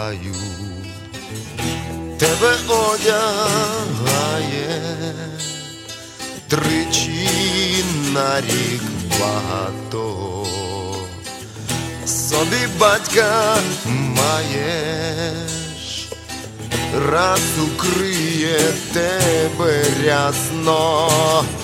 раю, тебе одягає тричі на рік багато, собі батька маєш, раз укриє тебе рясно.